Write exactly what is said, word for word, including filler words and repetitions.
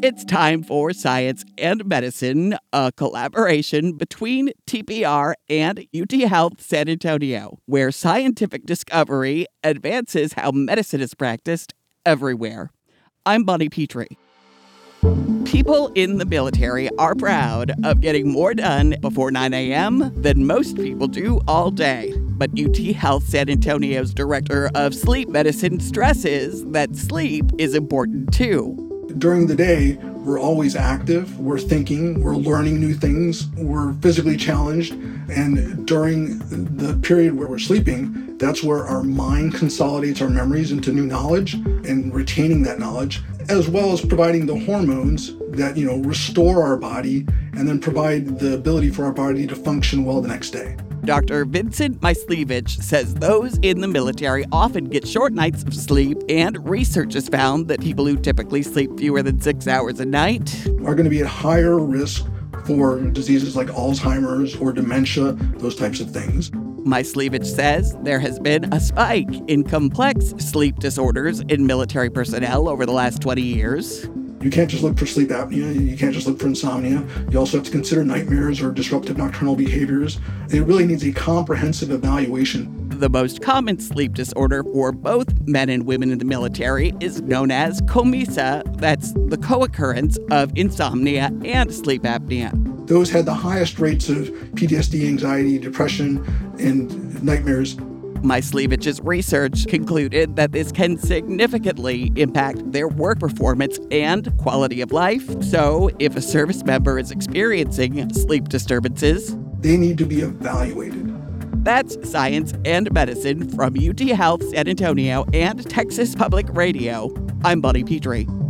It's time for Science and Medicine, a collaboration between T P R and U T Health San Antonio, where scientific discovery advances how medicine is practiced everywhere. I'm Bonnie Petrie. People in the military are proud of getting more done before nine a.m. than most people do all day. But U T Health San Antonio's director of sleep medicine stresses that sleep is important too. During the day, we're always active, we're thinking, we're learning new things, we're physically challenged, and during the period where we're sleeping, that's where our mind consolidates our memories into new knowledge and retaining that knowledge, as well as providing the hormones that, you know, restore our body and then provide the ability for our body to function well the next day. Doctor Vincent Myslivich says those in the military often get short nights of sleep, and research has found that people who typically sleep fewer than six hours a night are going to be at higher risk for diseases like Alzheimer's or dementia, those types of things. Myslivich says there has been a spike in complex sleep disorders in military personnel over the last twenty years. You can't just look for sleep apnea. You can't just look for insomnia. You also have to consider nightmares or disruptive nocturnal behaviors. It really needs a comprehensive evaluation. The most common sleep disorder for both men and women in the military is known as COMISA. That's the co-occurrence of insomnia and sleep apnea. Those had the highest rates of P T S D, anxiety, depression, and nightmares. Myslivich's research concluded that this can significantly impact their work performance and quality of life. So, if a service member is experiencing sleep disturbances, they need to be evaluated. That's Science and Medicine from U T Health San Antonio and Texas Public Radio. I'm Bonnie Petrie.